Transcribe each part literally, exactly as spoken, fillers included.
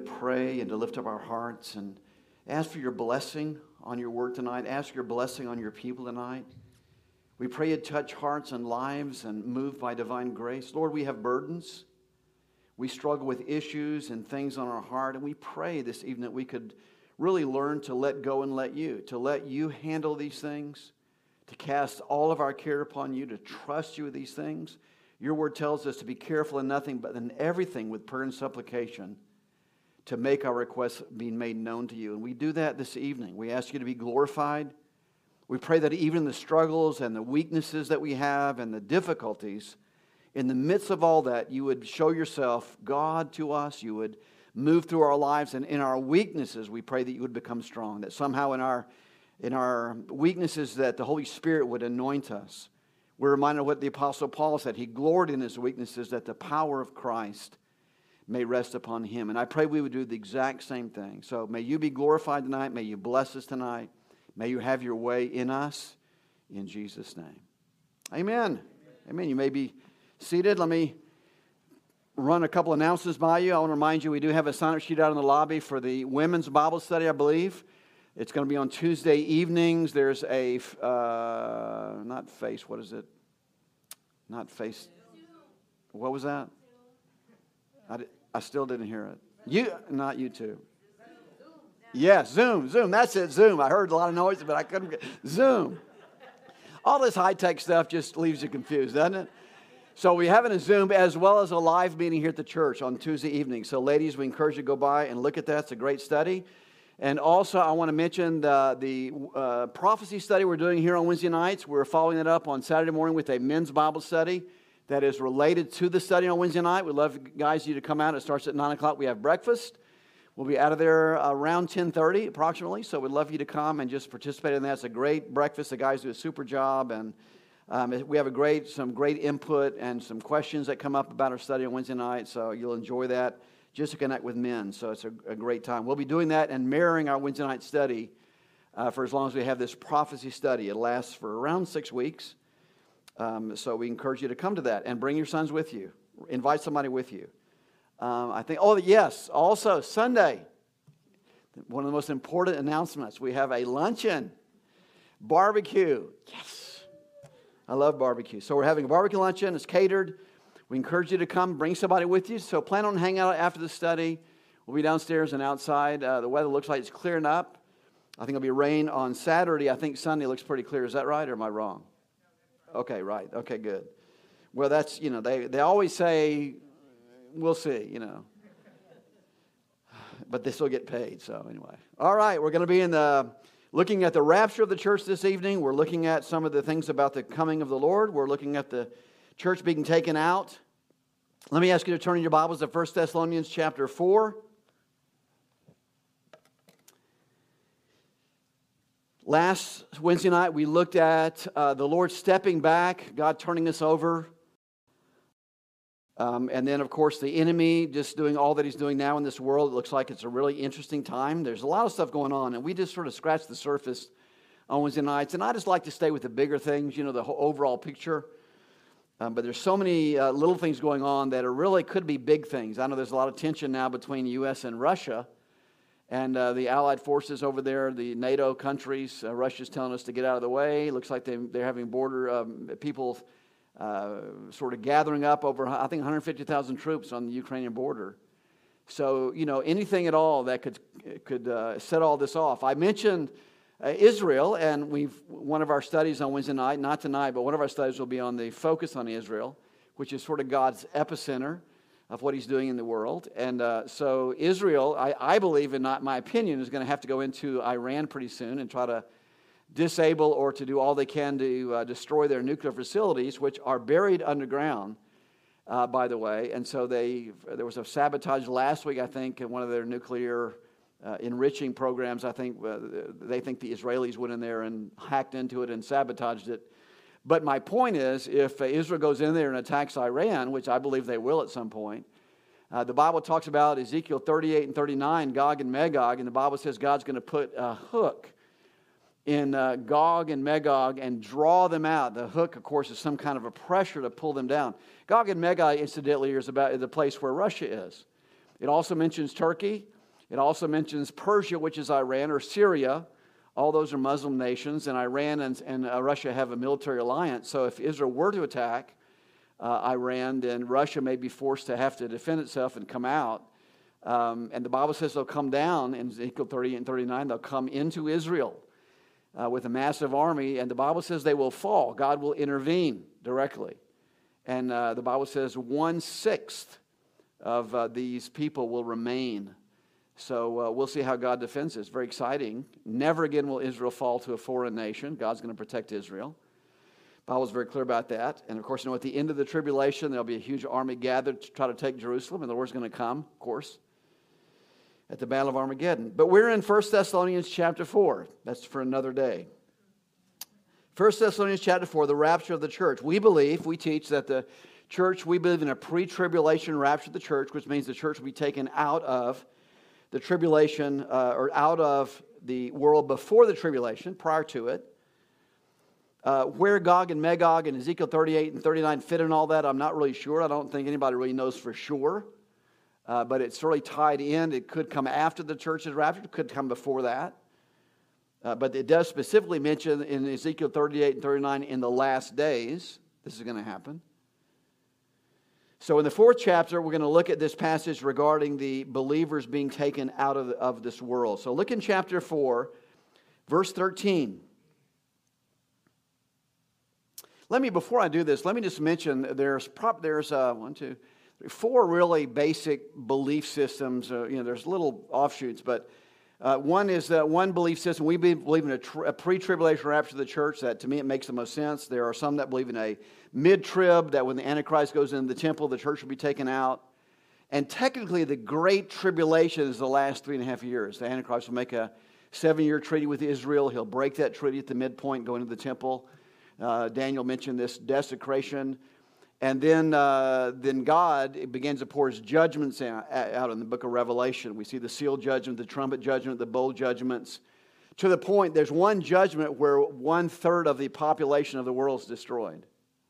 pray and to lift up our hearts and ask for your blessing on your word tonight. Ask your blessing on your people tonight. We pray you touch hearts and lives and move by divine grace. Lord, we have burdens. We struggle with issues and things on our heart, and we pray this evening that we could really learn to let go and let you, to let you handle these things, to cast all of our care upon you, to trust you with these things. Your word tells us to be careful in nothing, but in everything with prayer and supplication, to make our requests being made known to you. And we do that this evening. We ask you to be glorified. We pray that even the struggles and the weaknesses that we have and the difficulties, in the midst of all that, you would show yourself God to us. You would move through our lives, and in our weaknesses, we pray that you would become strong. That somehow in our in our weaknesses, that the Holy Spirit would anoint us. We're reminded of what the Apostle Paul said. He gloried in his weaknesses, that the power of Christ may rest upon him. And I pray we would do the exact same thing. So may you be glorified tonight. May you bless us tonight. May you have your way in us. In Jesus' name. Amen. Amen. Amen. You may be seated. Let me run a couple announcements by you. I want to remind you we do have a sign-up sheet out in the lobby for the women's Bible study, I believe. It's going to be on Tuesday evenings. There's a, uh, not face, what is it? Not face. What was that? I, I still didn't hear it. You, not YouTube. Yes, Zoom, Zoom. That's it, Zoom. I heard a lot of noise, but I couldn't get Zoom. All this high-tech stuff just leaves you confused, doesn't it? So we have it in Zoom as well as a live meeting here at the church on Tuesday evening. So ladies, we encourage you to go by and look at that. It's a great study. And also I want to mention the, the uh, prophecy study we're doing here on Wednesday nights. We're following it up on Saturday morning with a men's Bible study that is related to the study on Wednesday night. We'd love guys you to come out. It starts at nine o'clock. We have breakfast. We'll be out of there around ten thirty approximately. So we'd love you to come and just participate in that. It's a great breakfast. The guys do a super job, and Um, we have a great, some great input and some questions that come up about our study on Wednesday night, so you'll enjoy that just to connect with men. So it's a, a great time. We'll be doing that and mirroring our Wednesday night study uh, for as long as we have this prophecy study. It lasts for around six weeks, um, so we encourage you to come to that and bring your sons with you. Invite somebody with you. Um, I think, oh yes, also Sunday, one of the most important announcements, we have a luncheon, barbecue. Yes. I love barbecue. So we're having a barbecue luncheon. It's catered. We encourage you to come. Bring somebody with you. So plan on hanging out after the study. We'll be downstairs and outside. Uh, the weather looks like it's clearing up. I think it'll be rain on Saturday. I think Sunday looks pretty clear. Is that right, or am I wrong? Okay, right. Okay, good. Well, that's, you know, they, they always say, we'll see, you know. But they still get paid, so anyway. All right, we're going to be in the... looking at the rapture of the church this evening. We're looking at some of the things about the coming of the Lord. We're looking at the church being taken out. Let me ask you to turn in your Bibles to First Thessalonians chapter four. Last Wednesday night we looked at uh, the Lord stepping back, God turning us over. Um, and then, of course, the enemy just doing all that he's doing now in this world. It looks like it's a really interesting time. There's a lot of stuff going on, and we just sort of scratched the surface on Wednesday nights. And I just like to stay with the bigger things, you know, the whole overall picture. Um, but there's so many uh, little things going on that are really could be big things. I know there's a lot of tension now between the U S and Russia and uh, the allied forces over there, the NATO countries. Uh, Russia's telling us to get out of the way. It looks like they, they're having border um, people... Uh, sort of gathering up over, I think, one hundred fifty thousand troops on the Ukrainian border. So, you know, anything at all that could could uh, set all this off. I mentioned uh, Israel, and we've one of our studies on Wednesday night, not tonight, but one of our studies will be on the focus on Israel, which is sort of God's epicenter of what he's doing in the world. And uh, so Israel, I, I believe, and not my opinion, is going to have to go into Iran pretty soon and try to disable or to do all they can to uh, destroy their nuclear facilities, which are buried underground, uh, by the way. And so they there was a sabotage last week, I think, in one of their nuclear uh, enriching programs. I think uh, they think the Israelis went in there and hacked into it and sabotaged it. But my point is, if uh, Israel goes in there and attacks Iran, which I believe they will at some point, uh, the Bible talks about Ezekiel thirty-eight and thirty-nine, Gog and Magog, and the Bible says God's going to put a hook in uh, Gog and Magog and draw them out. The hook, of course, is some kind of a pressure to pull them down. Gog and Magog, incidentally, is about the place where Russia is. It also mentions Turkey. It also mentions Persia, which is Iran, or Syria. All those are Muslim nations, and Iran and, and uh, Russia have a military alliance. So if Israel were to attack uh, Iran, then Russia may be forced to have to defend itself and come out. Um, and the Bible says they'll come down, in Ezekiel thirty-eight and thirty-nine, they'll come into Israel uh, with a massive army, and the Bible says they will fall. God will intervene directly. And uh, the Bible says one-sixth of uh, these people will remain. So uh, we'll see how God defends this. Very exciting. Never again will Israel fall to a foreign nation. God's going to protect Israel. The Bible's very clear about that. And of course, you know, at the end of the tribulation, there'll be a huge army gathered to try to take Jerusalem, and the Lord's going to come, of course, at the Battle of Armageddon. But we're in First Thessalonians chapter four. That's for another day. First Thessalonians chapter four, the rapture of the church. We believe, we teach that the church, we believe in a pre-tribulation rapture of the church, which means the church will be taken out of the tribulation, uh, or out of the world before the tribulation, prior to it. Uh, where Gog and Magog and Ezekiel thirty-eight and thirty-nine fit in all that, I'm not really sure. I don't think anybody really knows for sure. Uh, but it's really tied in. It could come after the church's rapture. It could come before that. Uh, but it does specifically mention in Ezekiel thirty-eight and thirty-nine, in the last days, this is going to happen. So in the fourth chapter, we're going to look at this passage regarding the believers being taken out of, of this world. So look in chapter four, verse thirteen. Let me, before I do this, let me just mention there's prop, there's uh, one, two, three, four really basic belief systems. Uh, you know, there's little offshoots, but uh, one is uh, one belief system. We believe in a, tr- a pre-tribulation rapture of the church. That to me it makes the most sense. There are some that believe in a mid-trib, that when the Antichrist goes into the temple, the church will be taken out. And technically, the Great Tribulation is the last three and a half years. The Antichrist will make a seven-year treaty with Israel. He'll break that treaty at the midpoint, go into the temple. Uh, Daniel mentioned this desecration. And then, uh, then God begins to pour His judgments out, out in the book of Revelation. We see the seal judgment, the trumpet judgment, the bowl judgments. To the point, there's one judgment where one-third of the population of the world is destroyed.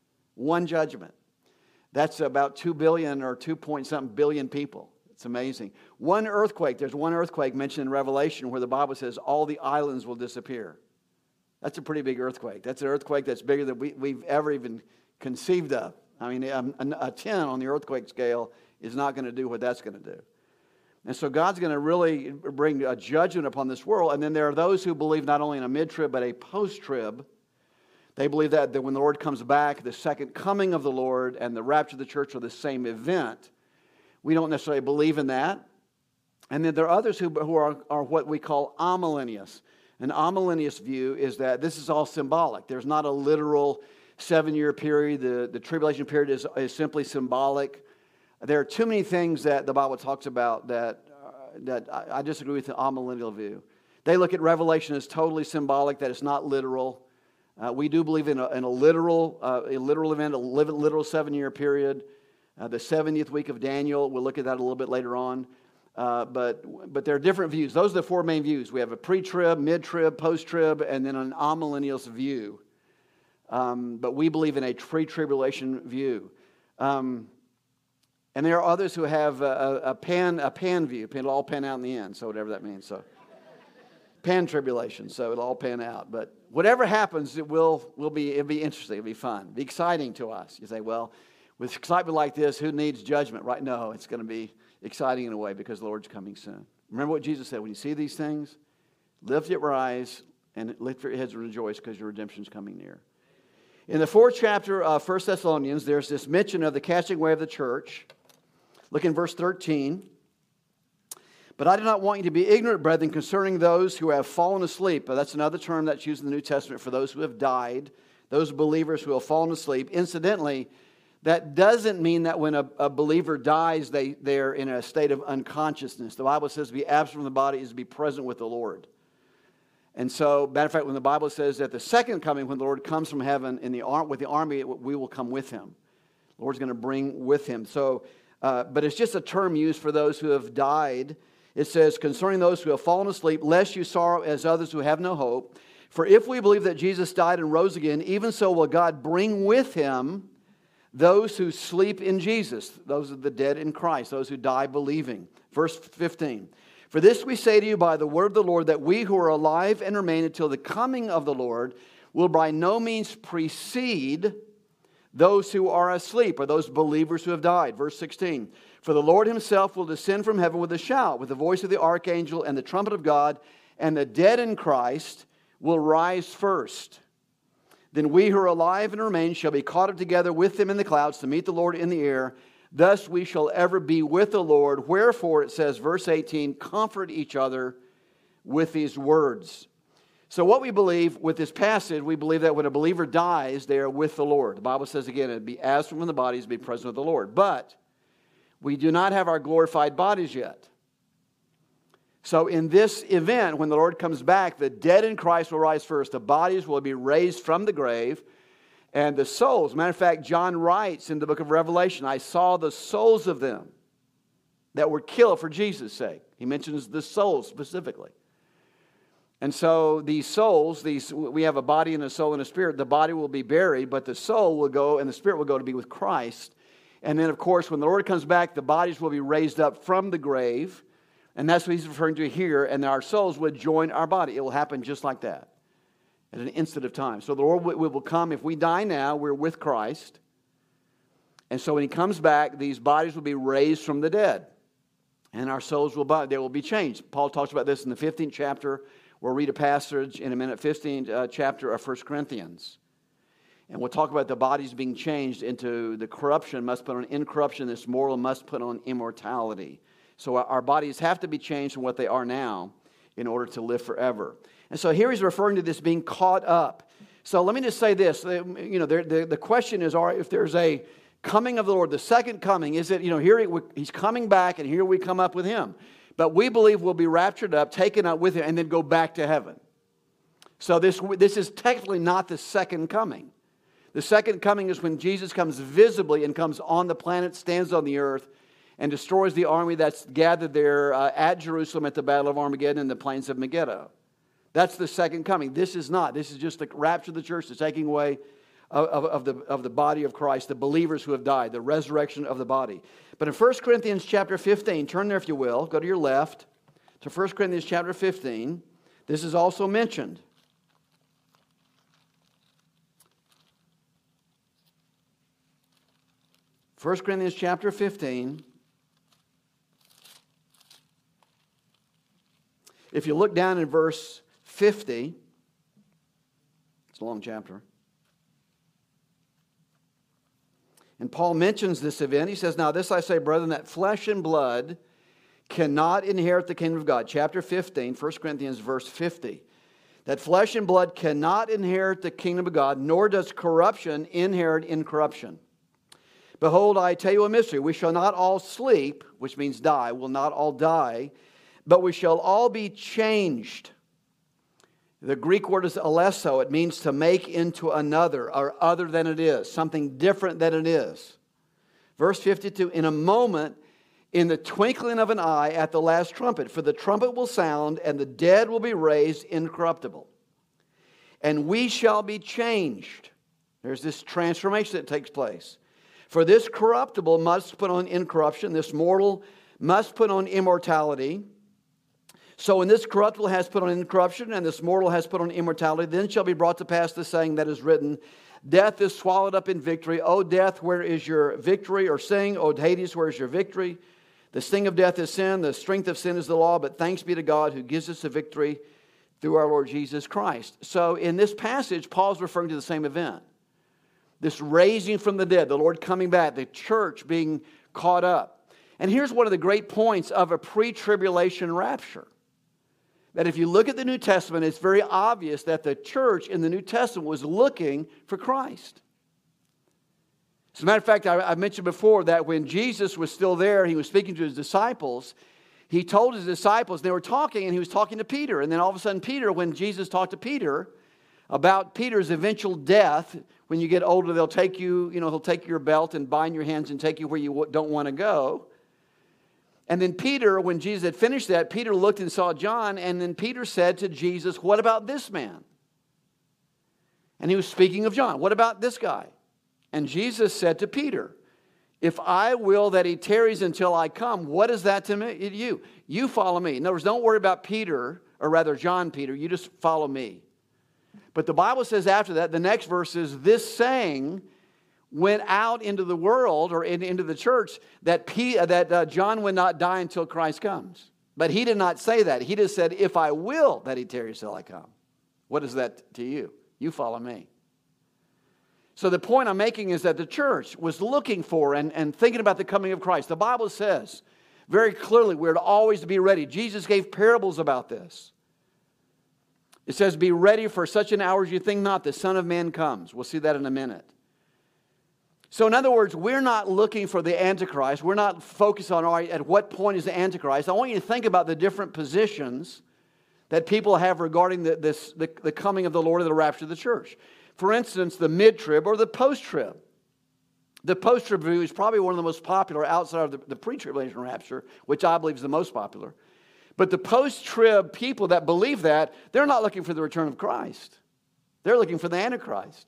One judgment. That's about two billion or two point something billion people. It's amazing. One earthquake, there's one earthquake mentioned in Revelation where the Bible says all the islands will disappear. That's a pretty big earthquake. That's an earthquake that's bigger than we, we've ever even conceived of. I mean, a, a ten on the earthquake scale is not going to do what that's going to do. And so God's going to really bring a judgment upon this world. And then there are those who believe not only in a mid-trib, but a post-trib. They believe that, that when the Lord comes back, the second coming of the Lord and the rapture of the church are the same event. We don't necessarily believe in that. And then there are others who, who are, are what we call amillennialists. An amillennialist view is that this is all symbolic. There's not a literal seven-year period. The, the tribulation period is, is simply symbolic. There are too many things that the Bible talks about that, uh, that I, I disagree with the amillennial view. They look at Revelation as totally symbolic, that it's not literal. Uh, we do believe in a, in a literal uh, a literal event, a literal seven-year period. Uh, the seventieth week of Daniel, we'll look at that a little bit later on. Uh, but but there are different views. Those are the four main views. We have a pre-trib, mid-trib, post-trib, and then an amillennialist view. Um, but we believe in a pre-tribulation view. Um, and there are others who have a, a, a pan a pan view. It'll all pan out in the end, so whatever that means. So pan-tribulation, so it'll all pan out. But whatever happens, it will will be it'll be interesting. It'll be fun. It'll be exciting to us. You say, well, with excitement like this, who needs judgment? Right? No, it's going to be exciting in a way because the Lord's coming soon. Remember what Jesus said, when you see these things, lift your eyes and lift your heads and rejoice because your redemption's coming near. In the fourth chapter of First Thessalonians, there's this mention of the casting away of the church. Look in verse thirteen. But I do not want you to be ignorant, brethren, concerning those who have fallen asleep. But that's another term that's used in the New Testament for those who have died, those believers who have fallen asleep. Incidentally, that doesn't mean that when a, a believer dies, they, they're in a state of unconsciousness. The Bible says to be absent from the body is to be present with the Lord. And so, matter of fact, when the Bible says that the second coming, when the Lord comes from heaven in the ar- with the army, we will come with Him. The Lord's going to bring with Him. So, uh, but it's just a term used for those who have died. It says, concerning those who have fallen asleep, lest you sorrow as others who have no hope. For if we believe that Jesus died and rose again, even so will God bring with Him those who sleep in Jesus. Those are the dead in Christ, those who die believing. Verse fifteen. For this we say to you by the word of the Lord, that we who are alive and remain until the coming of the Lord will by no means precede those who are asleep, or those believers who have died. Verse sixteen. For the Lord himself will descend from heaven with a shout, with the voice of the archangel and the trumpet of God, and the dead in Christ will rise first. Then we who are alive and remain shall be caught up together with them in the clouds to meet the Lord in the air. Thus we shall ever be with the Lord. Wherefore, it says, verse eighteen, comfort each other with these words. So what we believe with this passage, we believe that when a believer dies, they are with the Lord. The Bible says again, it'd be as from the bodies, be present with the Lord. But we do not have our glorified bodies yet. So in this event, when the Lord comes back, the dead in Christ will rise first. The bodies will be raised from the grave. And the souls, matter of fact, John writes in the book of Revelation, I saw the souls of them that were killed for Jesus' sake. He mentions the souls specifically. And so these souls, these we have a body and a soul and a spirit. The body will be buried, but the soul will go and the spirit will go to be with Christ. And then, of course, when the Lord comes back, the bodies will be raised up from the grave. And that's what he's referring to here. And our souls would join our body. It will happen just like that at an instant of time. So the Lord will come. If we die now, we're with Christ. And so when he comes back, these bodies will be raised from the dead. And our souls will, they will be changed. Paul talks about this in the fifteenth chapter. We'll read a passage in a minute, fifteenth uh, chapter of First Corinthians. And we'll talk about the bodies being changed into the corruption must put on incorruption, this mortal must put on immortality. So our bodies have to be changed from what they are now in order to live forever. And so here he's referring to this being caught up. So let me just say this. You know, the, the, the question is, all right, if there's a coming of the Lord, the second coming, is it, you know, here he, he's coming back and here we come up with him. But we believe we'll be raptured up, taken up with him, and then go back to heaven. So this, this is technically not the second coming. The second coming is when Jesus comes visibly and comes on the planet, stands on the earth, and destroys the army that's gathered there uh, at Jerusalem at the Battle of Armageddon in the plains of Megiddo. That's the second coming. This is not. This is just the rapture of the church, the taking away of, of, of, the, of the body of Christ, the believers who have died, the resurrection of the body. But in First Corinthians chapter fifteen, turn there if you will, go to your left, to First Corinthians chapter fifteen. This is also mentioned. First Corinthians chapter fifteen. If you look down in verse fifty, it's a long chapter. And Paul mentions this event. He says, now this I say, brethren, that flesh and blood cannot inherit the kingdom of God. Chapter fifteen, First Corinthians verse fifty. That flesh and blood cannot inherit the kingdom of God, nor does corruption inherit incorruption. Behold, I tell you a mystery. We shall not all sleep, which means die. We'll not all die, but we shall all be changed. The Greek word is alesso. It means to make into another, or other than it is, something different than it is. Verse fifty-two, in a moment, in the twinkling of an eye, at the last trumpet, for the trumpet will sound, and the dead will be raised incorruptible. And we shall be changed. There's this transformation that takes place. For this corruptible must put on incorruption, this mortal must put on immortality. So when this corruptible has put on incorruption, and this mortal has put on immortality, then shall be brought to pass the saying that is written, death is swallowed up in victory. O death, where is your victory? Or sing, O Hades, where is your victory? The sting of death is sin, the strength of sin is the law, but thanks be to God who gives us the victory through our Lord Jesus Christ. So in this passage, Paul's referring to the same event. This raising from the dead, the Lord coming back, the church being caught up. And here's one of the great points of a pre-tribulation rapture. That if you look at the New Testament, it's very obvious that the church in the New Testament was looking for Christ. As a matter of fact, I, I mentioned before that when Jesus was still there, he was speaking to his disciples. He told his disciples, they were talking, and he was talking to Peter. And then all of a sudden, Peter, when Jesus talked to Peter about Peter's eventual death, when you get older, they'll take you, you know, he'll take your belt and bind your hands and take you where you don't want to go. And then Peter, when Jesus had finished that, Peter looked and saw John, and then Peter said to Jesus, what about this man? And he was speaking of John. What about this guy? And Jesus said to Peter, If I will that he tarries until I come, what is that to me? You. You follow me. In other words, don't worry about Peter, or rather John Peter. You just follow me. But the Bible says after that, the next verse is, this saying went out into the world, or in, into the church, that, P, that uh, John would not die until Christ comes. But he did not say that. He just said, if I will that he tarries till I come. What is that to you? You follow me. So the point I'm making is that the church was looking for and, and thinking about the coming of Christ. The Bible says very clearly we're to always be ready. Jesus gave parables about this. It says, be ready for such an hour as you think not, the Son of Man comes. We'll see that in a minute. So in other words, we're not looking for the Antichrist. We're not focused on, all right, at what point is the Antichrist. I want you to think about the different positions that people have regarding the, this, the, the coming of the Lord and the rapture of the church. For instance, the mid-trib or the post-trib. The post-trib view is probably one of the most popular outside of the, the pre-tribulation rapture, which I believe is the most popular. But the post-trib people that believe that, they're not looking for the return of Christ. They're looking for the Antichrist.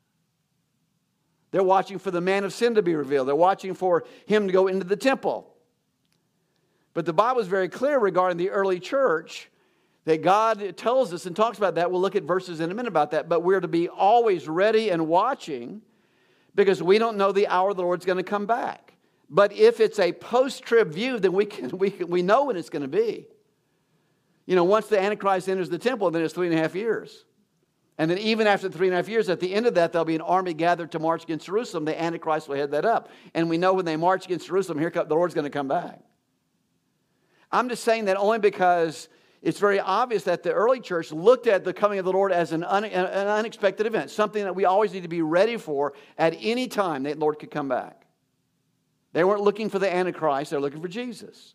They're watching for the man of sin to be revealed. They're watching for him to go into the temple. But the Bible is very clear regarding the early church that God tells us and talks about that. We'll look at verses in a minute about that. But we're to be always ready and watching because we don't know the hour the Lord's going to come back. But if it's a post-trib view, then we can, we can, we know when it's going to be. You know, once the Antichrist enters the temple, then it's three and a half years. And then even after the three and a half years, at the end of that, there'll be an army gathered to march against Jerusalem. The Antichrist will head that up. And we know when they march against Jerusalem, here come, the Lord's going to come back. I'm just saying that only because it's very obvious that the early church looked at the coming of the Lord as an, un, an unexpected event, something that we always need to be ready for at any time that the Lord could come back. They weren't looking for the Antichrist, they were looking for Jesus.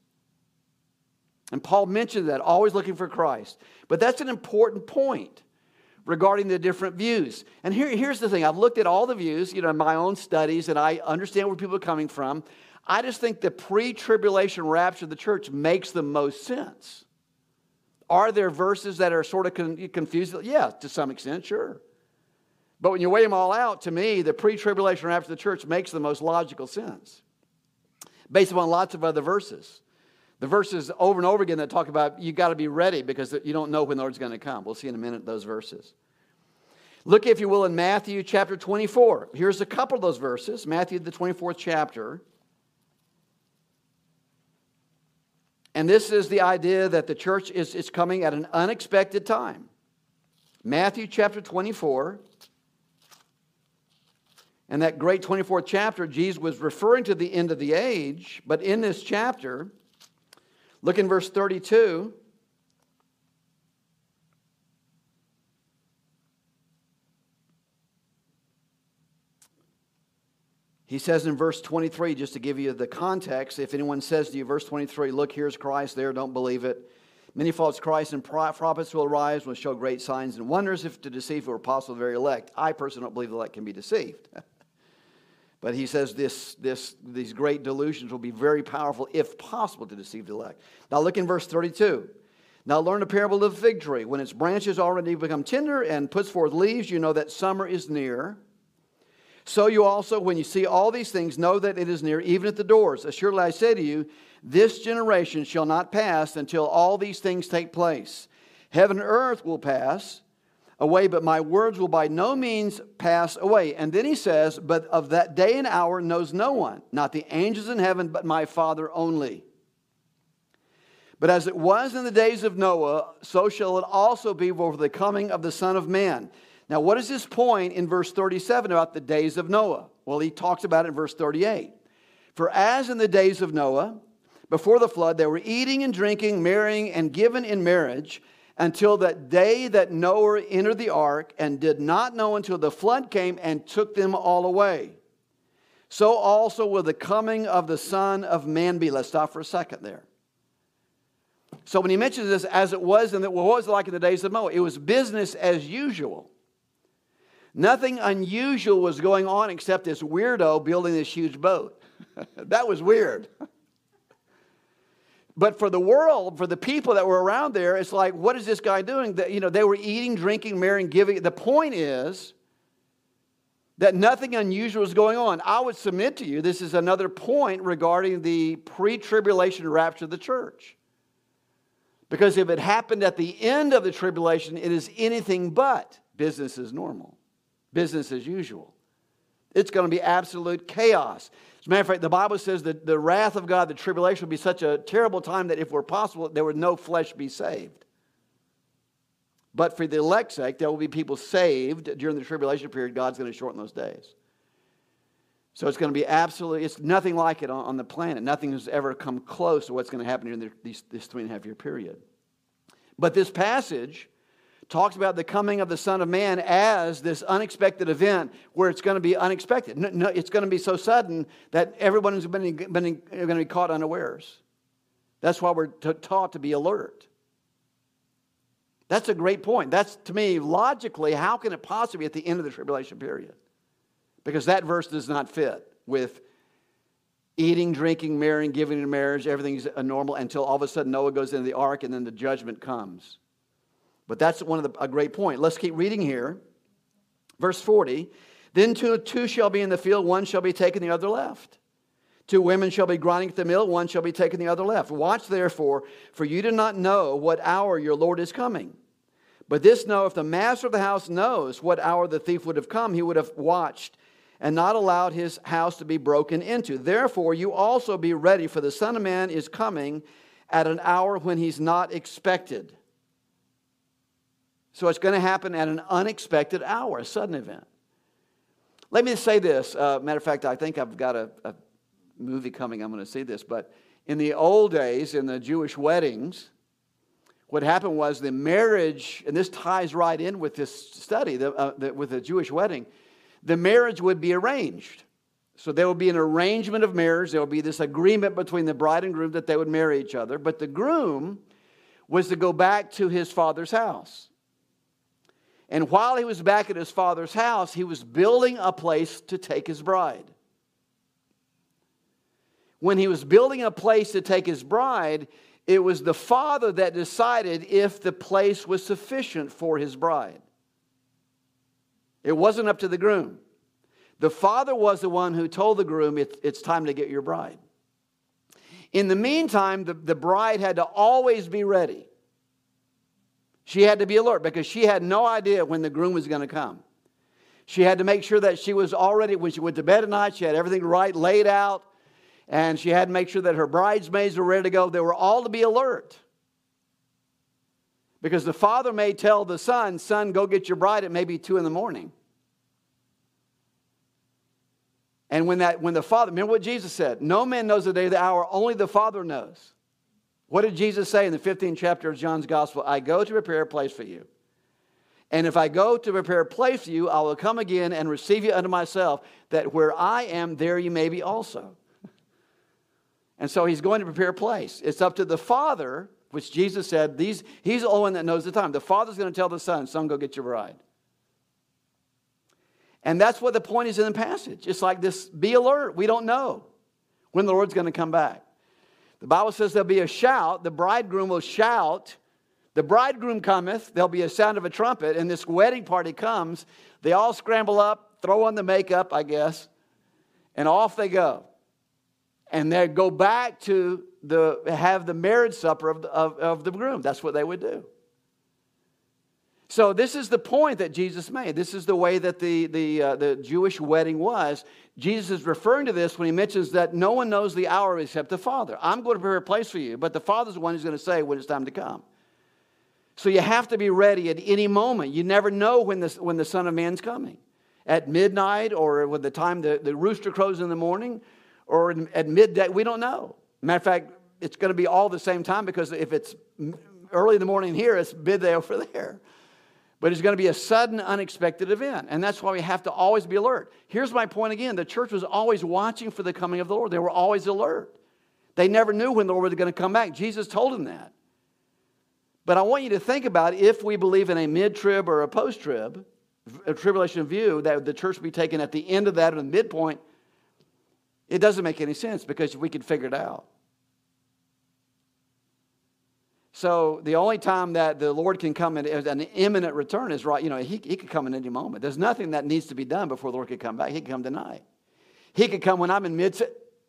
And Paul mentioned that, always looking for Christ. But that's an important point regarding the different views. And here, here's the thing. I've looked at all the views, you know, in my own studies, and I understand where people are coming from. I just think the pre-tribulation rapture of the church makes the most sense. Are there verses that are sort of con- confused? Yeah, to some extent, sure. But when you weigh them all out, to me, the pre-tribulation rapture of the church makes the most logical sense, based upon lots of other verses. The verses over and over again that talk about you got to be ready because you don't know when the Lord's going to come. We'll see in a minute those verses. Look, if you will, in Matthew chapter twenty-four. Here's a couple of those verses. Matthew, the twenty-fourth chapter. And this is the idea that the church is, is coming at an unexpected time. Matthew chapter twenty-four. And that great twenty-fourth chapter, Jesus was referring to the end of the age. But in this chapter, look in verse thirty-two. He says in verse twenty-three, just to give you the context, if anyone says to you, verse twenty-three, look, here's Christ there, don't believe it. Many false Christs and prophets will arise, will show great signs and wonders, if to deceive or possible the very elect. I personally don't believe the elect can be deceived. But he says this, this, these great delusions will be very powerful, if possible, to deceive the elect. Now look in verse thirty-two. Now learn a parable of the fig tree. When its branches already become tender and puts forth leaves, you know that summer is near. So you also, when you see all these things, know that it is near, even at the doors. Assuredly I say to you, this generation shall not pass until all these things take place. Heaven and earth will pass away, but my words will by no means pass away. And then he says, but of that day and hour knows no one, not the angels in heaven, but my Father only. But as it was in the days of Noah, so shall it also be for the coming of the Son of Man. Now, what is this point in verse thirty-seven about the days of Noah? Well, he talks about it in verse thirty-eight. For as in the days of Noah, before the flood, they were eating and drinking, marrying, and given in marriage, until that day that Noah entered the ark, and did not know until the flood came and took them all away. So also will the coming of the Son of Man be. Let's stop for a second there. So when he mentions this, as it was, and what was it like in the days of Noah? It was business as usual. Nothing unusual was going on except this weirdo building this huge boat. That was weird. But for the world, for the people that were around there, it's like, what is this guy doing? You know, they were eating, drinking, marrying, giving. The point is that nothing unusual is going on. I would submit to you, this is another point regarding the pre-tribulation rapture of the church. Because if it happened at the end of the tribulation, it is anything but business as normal, business as usual. It's going to be absolute chaos. As a matter of fact, the Bible says that the wrath of God, the tribulation, will be such a terrible time that if it were possible, there would no flesh be saved. But for the elect's sake, there will be people saved during the tribulation period. God's going to shorten those days. So it's going to be absolutely, it's nothing like it on, on the planet. Nothing has ever come close to what's going to happen during the, these, this three and a half year period. But this passage talks about the coming of the Son of Man as this unexpected event where it's going to be unexpected. No, no, it's going to be so sudden that everyone is going to be caught unawares. That's why we're t- taught to be alert. That's a great point. That's, to me, logically, how can it possibly be at the end of the tribulation period? Because that verse does not fit with eating, drinking, marrying, giving in marriage. Everything's normal until all of a sudden Noah goes into the ark and then the judgment comes. But that's one of the, a great point. Let's keep reading here. Verse forty. Then two, two shall be in the field, one shall be taken, the other left. Two women shall be grinding at the mill, one shall be taken, the other left. Watch therefore, for you do not know what hour your Lord is coming. But this know, if the master of the house knows what hour the thief would have come, he would have watched and not allowed his house to be broken into. Therefore, you also be ready, for the Son of Man is coming at an hour when he's not expected. So it's going to happen at an unexpected hour, a sudden event. Let me say this. Uh, matter of fact, I think I've got a, a movie coming. I'm going to see this. But in the old days, in the Jewish weddings, what happened was the marriage, and this ties right in with this study, the, uh, the, with the Jewish wedding, the marriage would be arranged. So there would be an arrangement of marriage. There would be this agreement between the bride and groom that they would marry each other. But the groom was to go back to his father's house. And while he was back at his father's house, he was building a place to take his bride. When he was building a place to take his bride, it was the father that decided if the place was sufficient for his bride. It wasn't up to the groom. The father was the one who told the groom, it's, it's time to get your bride. In the meantime, the, the bride had to always be ready. She had to be alert because she had no idea when the groom was going to come. She had to make sure that she was already, when she went to bed at night, she had everything right laid out. And she had to make sure that her bridesmaids were ready to go. They were all to be alert. Because the father may tell the son, son, go get your bride at maybe two in the morning. And when that, when the father, remember what Jesus said, no man knows the day or the hour, only the Father knows. What did Jesus say in the fifteenth chapter of John's Gospel? I go to prepare a place for you. And if I go to prepare a place for you, I will come again and receive you unto myself, that where I am, there you may be also. And so he's going to prepare a place. It's up to the Father, which Jesus said, these, he's the only one that knows the time. The Father's going to tell the Son, son, go get your bride. And that's what the point is in the passage. It's like this, be alert. We don't know when the Lord's going to come back. The Bible says there'll be a shout. The bridegroom will shout. The bridegroom cometh. There'll be a sound of a trumpet. And this wedding party comes. They all scramble up, throw on the makeup, I guess. And off they go. And they go back to the have the marriage supper of the, of, of the groom. That's what they would do. So this is the point that Jesus made. This is the way that the, the, uh, the Jewish wedding was. Jesus is referring to this when he mentions that no one knows the hour except the Father. I'm going to prepare a place for you, but the Father's the one who's going to say when it's time to come. So you have to be ready at any moment. You never know when the, when the Son of Man's coming. At midnight or with the time the, the rooster crows in the morning or at midday, we don't know. Matter of fact, it's going to be all the same time because if it's early in the morning here, it's midday over there. But it's going to be a sudden, unexpected event. And that's why we have to always be alert. Here's my point again. The church was always watching for the coming of the Lord. They were always alert. They never knew when the Lord was going to come back. Jesus told them that. But I want you to think about if we believe in a mid-trib or a post-trib, a tribulation view, that the church will be taken at the end of that or the midpoint, it doesn't make any sense because we could figure it out. So the only time that the Lord can come in as an imminent return is right, you know, he, he could come in any moment. There's nothing that needs to be done before the Lord could come back. He could come tonight. He could come when I'm in mid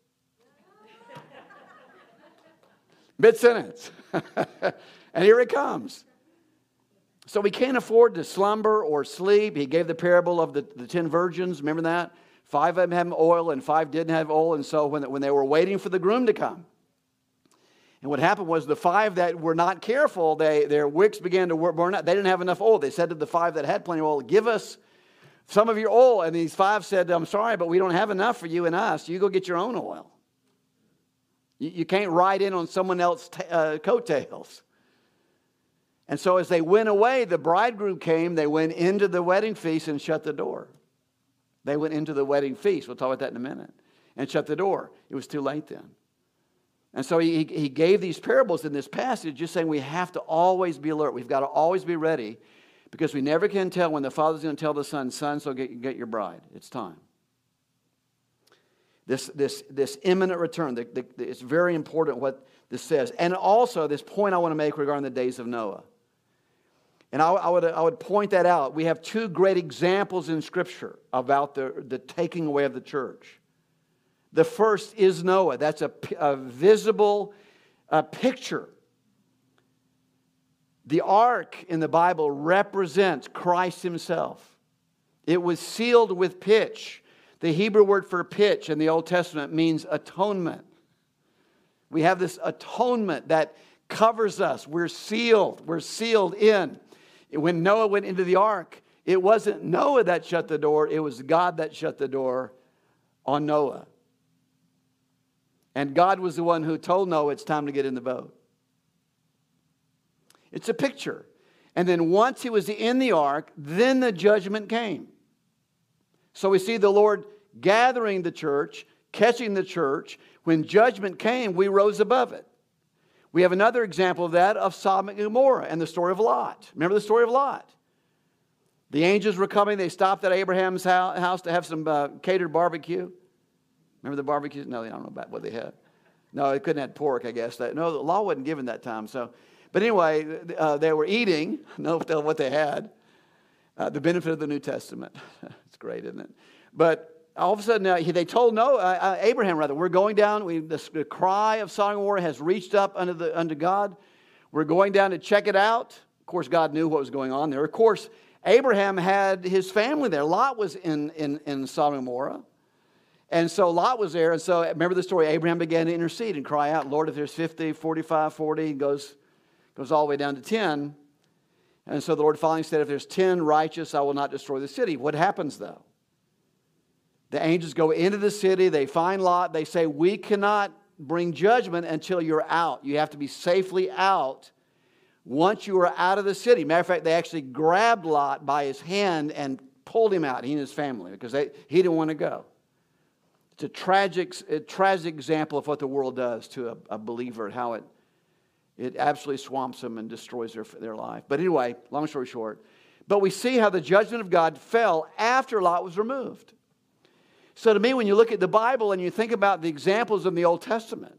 mid-sentence. And here it comes. So we can't afford to slumber or sleep. He gave the parable of the, the ten virgins. Remember that? Five of them had oil and five didn't have oil. And so when, when they were waiting for the groom to come, and what happened was the five that were not careful, they, their wicks began to burn out. They didn't have enough oil. They said to the five that had plenty of oil, give us some of your oil. And these five said, I'm sorry, but we don't have enough for you and us. You go get your own oil. You, you can't ride in on someone else's t- uh, coattails. And so as they went away, the bridegroom came. They went into the wedding feast and shut the door. They went into the wedding feast. We'll talk about that in a minute. And shut the door. It was too late then. And so he, he gave these parables in this passage just saying we have to always be alert. We've got to always be ready because we never can tell when the Father's going to tell the Son, Son, so get, get your bride. It's time. This, this, this imminent return, the, the, it's very important what this says. And also this point I want to make regarding the days of Noah. And I, I, would, I would point that out. We have two great examples in Scripture about the, the taking away of the church. The first is Noah. That's a, a visible uh, picture. The ark in the Bible represents Christ himself. It was sealed with pitch. The Hebrew word for pitch in the Old Testament means atonement. We have this atonement that covers us. We're sealed. We're sealed in. When Noah went into the ark, it wasn't Noah that shut the door. It was God that shut the door on Noah. And God was the one who told Noah it's time to get in the boat. It's a picture. And then once he was in the ark, then the judgment came. So we see the Lord gathering the church, catching the church. When judgment came, we rose above it. We have another example of that of Sodom and Gomorrah and the story of Lot. Remember the story of Lot? The angels were coming. They stopped at Abraham's house to have some uh, catered barbecue. Remember the barbecue? No, I don't know about what they had. No, they couldn't have pork, I guess. No, the law wasn't given that time. So, but anyway, uh, they were eating. No, what they had. Uh, the benefit of the New Testament. It's great, isn't it? But all of a sudden, uh, he, they told Noah, uh, Abraham, rather, we're going down. We, the, the cry of Sodom and Gomorrah has reached up unto, the, unto God. We're going down to check it out. Of course, God knew what was going on there. Of course, Abraham had his family there. Lot was in, in, in Sodom and Gomorrah. And so Lot was there. And so remember the story. Abraham began to intercede and cry out, Lord, if there's fifty, forty-five, forty, goes, goes all the way down to ten. And so the Lord finally said, if there's ten righteous, I will not destroy the city. What happens though? The angels go into the city. They find Lot. They say, we cannot bring judgment until you're out. You have to be safely out once you are out of the city. Matter of fact, they actually grabbed Lot by his hand and pulled him out, he and his family, because they, he didn't want to go. It's a tragic, a tragic example of what the world does to a, a believer, how it, it absolutely swamps them and destroys their, their life. But anyway, long story short, but we see how the judgment of God fell after Lot was removed. So to me, when you look at the Bible and you think about the examples in the Old Testament,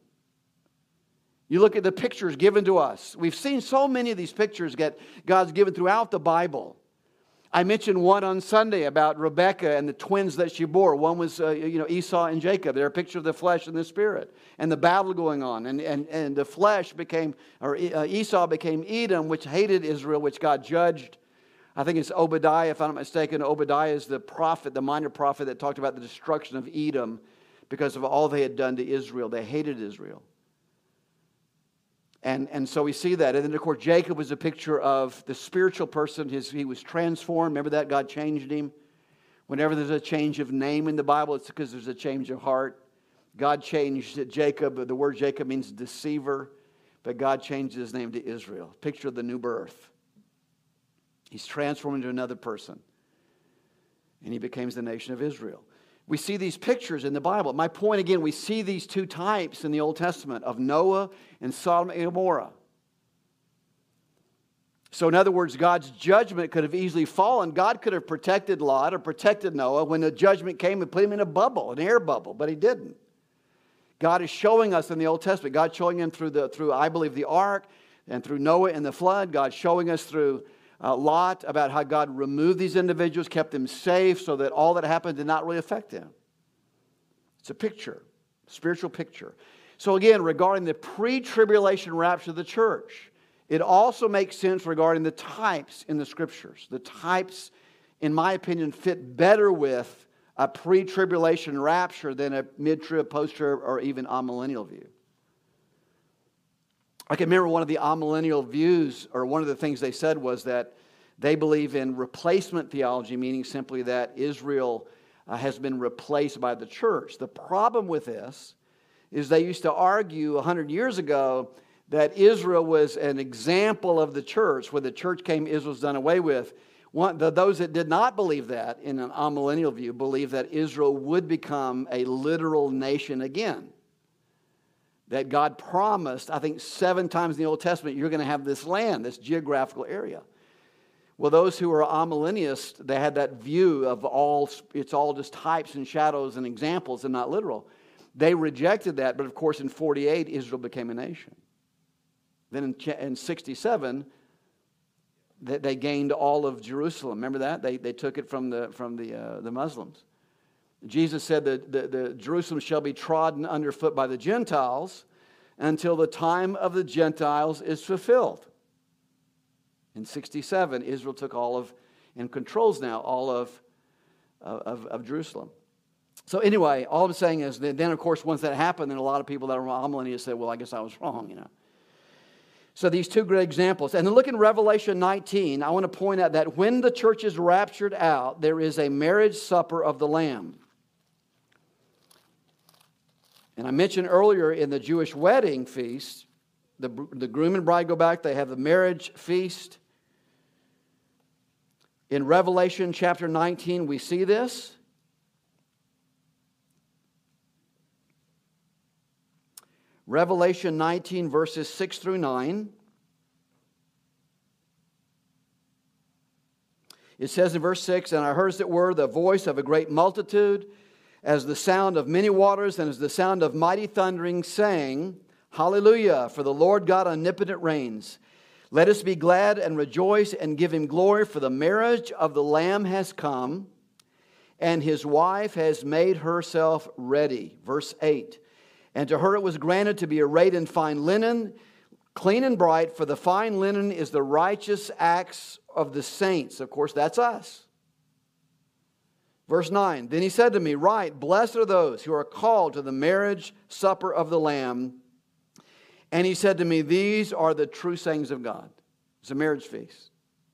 you look at the pictures given to us. We've seen so many of these pictures that God's given throughout the Bible. I mentioned one on Sunday about Rebekah and the twins that she bore. One was, uh, you know, Esau and Jacob. They're a picture of the flesh and the spirit, and the battle going on. And and and the flesh became, or uh, Esau became Edom, which hated Israel, which God judged. I think it's Obadiah, if I'm not mistaken. Obadiah is the prophet, the minor prophet that talked about the destruction of Edom because of all they had done to Israel. They hated Israel. And, and so we see that. And then, of course, Jacob was a picture of the spiritual person. His, he was transformed. Remember that? God changed him. Whenever there's a change of name in the Bible, it's because there's a change of heart. God changed Jacob. The word Jacob means deceiver. But God changed his name to Israel. Picture of the new birth. He's transformed into another person. And he becomes the nation of Israel. We see these pictures in the Bible. My point again, we see these two types in the Old Testament of Noah and Sodom and Gomorrah. So in other words, God's judgment could have easily fallen. God could have protected Lot or protected Noah when the judgment came and put him in a bubble, an air bubble, but he didn't. God is showing us in the Old Testament, God showing him through, the, through I believe, the ark, and through Noah and the flood, God showing us through uh, Lot about how God removed these individuals, kept them safe so that all that happened did not really affect them. It's a picture, spiritual picture. So again, regarding the pre-tribulation rapture of the church, it also makes sense regarding the types in the Scriptures. The types, in my opinion, fit better with a pre-tribulation rapture than a mid-trib, post-trib, or even amillennial view. I can remember one of the amillennial views, or one of the things they said was that they believe in replacement theology, meaning simply that Israel uh, has been replaced by the church. The problem with this is they used to argue one hundred years ago that Israel was an example of the church. When the church came, Israel's done away with. One, the, those that did not believe that, in an amillennial view, believed that Israel would become a literal nation again. That God promised, I think seven times in the Old Testament, you're going to have this land, this geographical area. Well, those who are amillennialists, they had that view of all, it's all just types and shadows and examples and not literal. They rejected that, but of course in forty-eight, Israel became a nation. Then in, in sixty-seven, they, they gained all of Jerusalem. Remember that? They, they took it from the, from the, uh, the Muslims. Jesus said that the, the Jerusalem shall be trodden underfoot by the Gentiles until the time of the Gentiles is fulfilled. In sixty-seven, Israel took all of, and controls now all of, of, of Jerusalem. So anyway, all I'm saying is that then, of course, once that happened, then a lot of people that are amillennials said, well, I guess I was wrong, you know. So these two great examples. And then look in Revelation nineteen. I want to point out that when the church is raptured out, there is a marriage supper of the Lamb. And I mentioned earlier in the Jewish wedding feast, the, the groom and bride go back, they have the marriage feast. In Revelation chapter nineteen, we see this. Revelation nineteen, verses six through nine. It says in verse six, and I heard as it were the voice of a great multitude, as the sound of many waters, and as the sound of mighty thundering, saying, Hallelujah, for the Lord God omnipotent reigns. Let us be glad and rejoice and give him glory, for the marriage of the Lamb has come, and his wife has made herself ready. Verse eight. And to her it was granted to be arrayed in fine linen, clean and bright, for the fine linen is the righteous acts of the saints. Of course, that's us. Verse nine, then he said to me, Write, blessed are those who are called to the marriage supper of the Lamb. And he said to me, These are the true sayings of God. It's a marriage feast.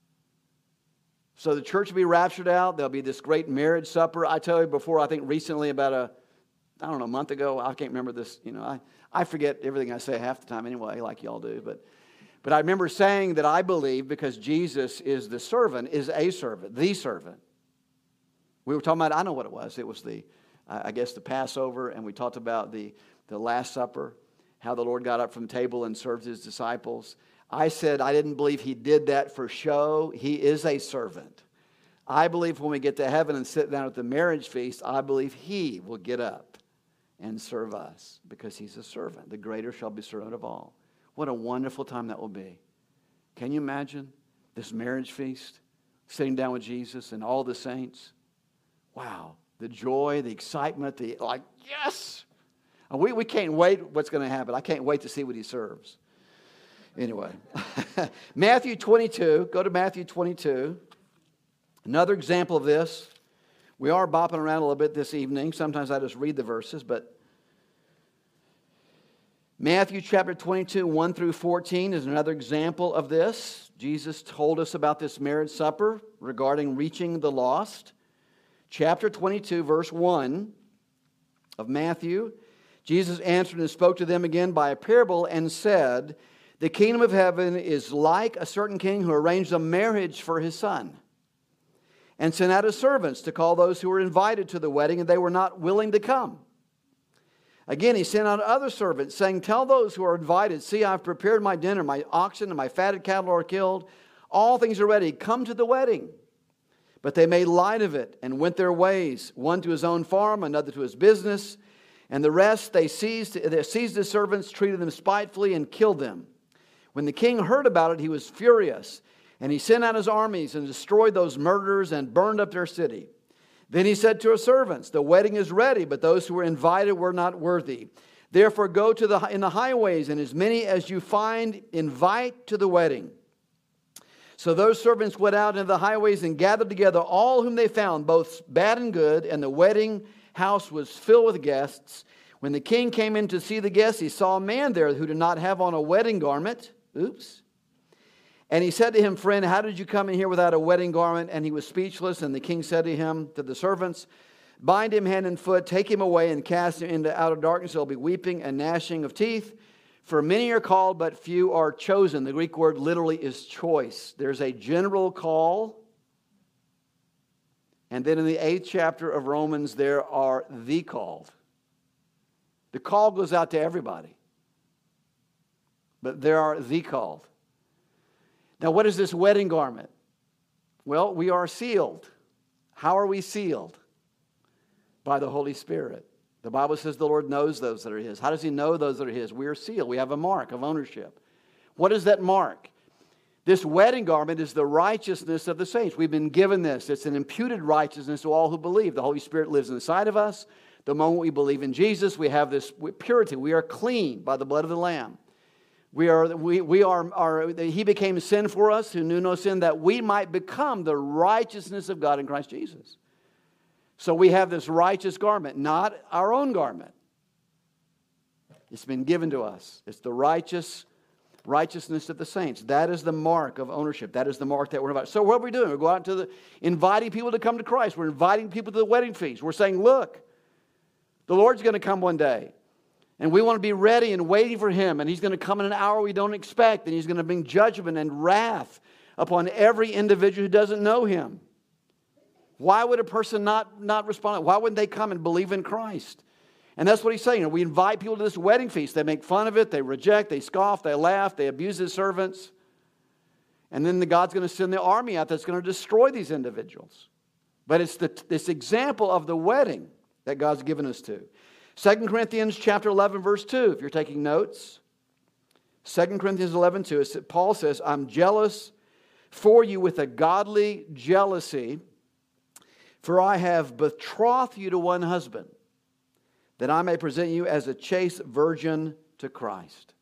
So the church will be raptured out. There'll be this great marriage supper. I tell you before, I think recently about a I don't know, a month ago, I can't remember this, you know, I, I forget everything I say half the time anyway, like y'all do, but but I remember saying that I believe because Jesus is the servant, is a servant, the servant. We were talking about, I know what it was, it was the, I guess the Passover, and we talked about the, the Last Supper, how the Lord got up from the table and served his disciples. I said I didn't believe he did that for show. He is a servant. I believe when we get to heaven and sit down at the marriage feast, I believe he will get up and serve us, because he's a servant. The greater shall be servant of all. What a wonderful time that will be. Can you imagine this marriage feast, sitting down with Jesus and all the saints? Wow, the joy, the excitement, the like, yes! We, we can't wait what's going to happen. I can't wait to see what he serves. Anyway, Matthew twenty-two, go to Matthew twenty-two. Another example of this. We are bopping around a little bit this evening. Sometimes I just read the verses, but Matthew chapter twenty-two, one through fourteen is another example of this. Jesus told us about this marriage supper regarding reaching the lost. Chapter twenty-two, verse one of Matthew, Jesus answered and spoke to them again by a parable and said, The kingdom of heaven is like a certain king who arranged a marriage for his son, and sent out his servants to call those who were invited to the wedding, and they were not willing to come. Again, he sent out other servants, saying, Tell those who are invited, See, I've prepared my dinner, my oxen and my fatted cattle are killed. All things are ready. Come to the wedding. But they made light of it and went their ways, one to his own farm, another to his business. And the rest they seized, they seized the servants, treated them spitefully, and killed them. When the king heard about it, he was furious, and he sent out his armies and destroyed those murderers and burned up their city. Then he said to his servants, the wedding is ready, but those who were invited were not worthy. Therefore go to the in the highways, and as many as you find, invite to the wedding. So those servants went out into the highways and gathered together all whom they found, both bad and good, and the wedding house was filled with guests. When the king came in to see the guests, he saw a man there who did not have on a wedding garment. Oops. And he said to him, friend, how did you come in here without a wedding garment? And he was speechless. And the king said to him, to the servants, bind him hand and foot, take him away and cast him into outer darkness. There'll be weeping and gnashing of teeth. For many are called, but few are chosen. The Greek word literally is choice. There's a general call. And then in the eighth chapter of Romans, there are the called. The call goes out to everybody. But there are the called. Now, what is this wedding garment? Well, we are sealed. How are we sealed? By the Holy Spirit. The Bible says the Lord knows those that are His. How does He know those that are His? We are sealed. We have a mark of ownership. What is that mark? This wedding garment is the righteousness of the saints. We've been given this. It's an imputed righteousness to all who believe. The Holy Spirit lives inside of us. The moment we believe in Jesus, we have this purity. We are clean by the blood of the Lamb. We are, we, we are, are, He became sin for us who knew no sin, that we might become the righteousness of God in Christ Jesus. So we have this righteous garment, not our own garment. It's been given to us. It's the righteous righteousness of the saints. That is the mark of ownership. That is the mark that we're about. So what are we doing? We're going out to the, inviting people to come to Christ. We're inviting people to the wedding feast. We're saying, look, the Lord's going to come one day. And we want to be ready and waiting for Him. And He's going to come in an hour we don't expect. And He's going to bring judgment and wrath upon every individual who doesn't know Him. Why would a person not, not respond? Why wouldn't they come and believe in Christ? And that's what He's saying. We invite people to this wedding feast. They make fun of it. They reject. They scoff. They laugh. They abuse His servants. And then the God's going to send the army out that's going to destroy these individuals. But it's the, this example of the wedding that God's given us to. Second Corinthians chapter eleven, verse two, if you're taking notes. Second Corinthians eleven, two, Paul says, I'm jealous for you with a godly jealousy, for I have betrothed you to one husband, that I may present you as a chaste virgin to Christ.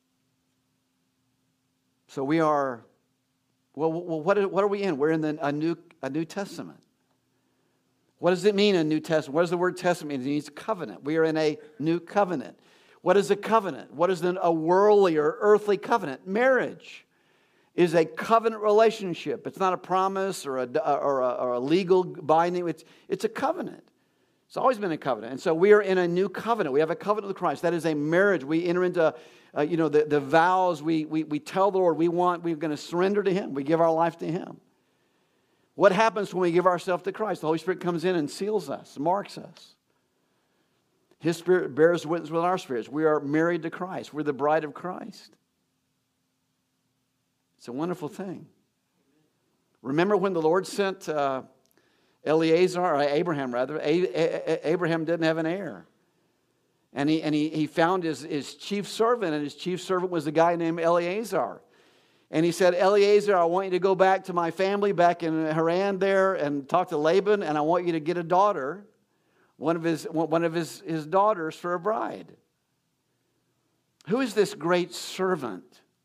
So we are, well, what are, what are we in? We're in the, a, New, a New Testament. What does it mean, a New Testament? What does the word testament mean? It means covenant. We are in a new covenant. What is a covenant? What is then a worldly or earthly covenant? Marriage is a covenant relationship. It's not a promise or a, or a, or a legal binding. It's, it's a covenant. It's always been a covenant. And so we are in a new covenant. We have a covenant with Christ. That is a marriage. We enter into uh, you know, the, the vows. We, we, we tell the Lord we want, we're going to surrender to Him. We give our life to Him. What happens when we give ourselves to Christ? The Holy Spirit comes in and seals us, marks us. His Spirit bears witness with our spirits. We are married to Christ. We're the bride of Christ. It's a wonderful thing. Remember when the Lord sent uh, Eliezer, or Abraham rather, A- A- Abraham didn't have an heir. And he, and he, he found his, his chief servant, and his chief servant was a guy named Eliezer. And he said, Eliezer, I want you to go back to my family back in Haran there and talk to Laban, and I want you to get a daughter, one of his, one of his, his daughters for a bride. Who is this great servant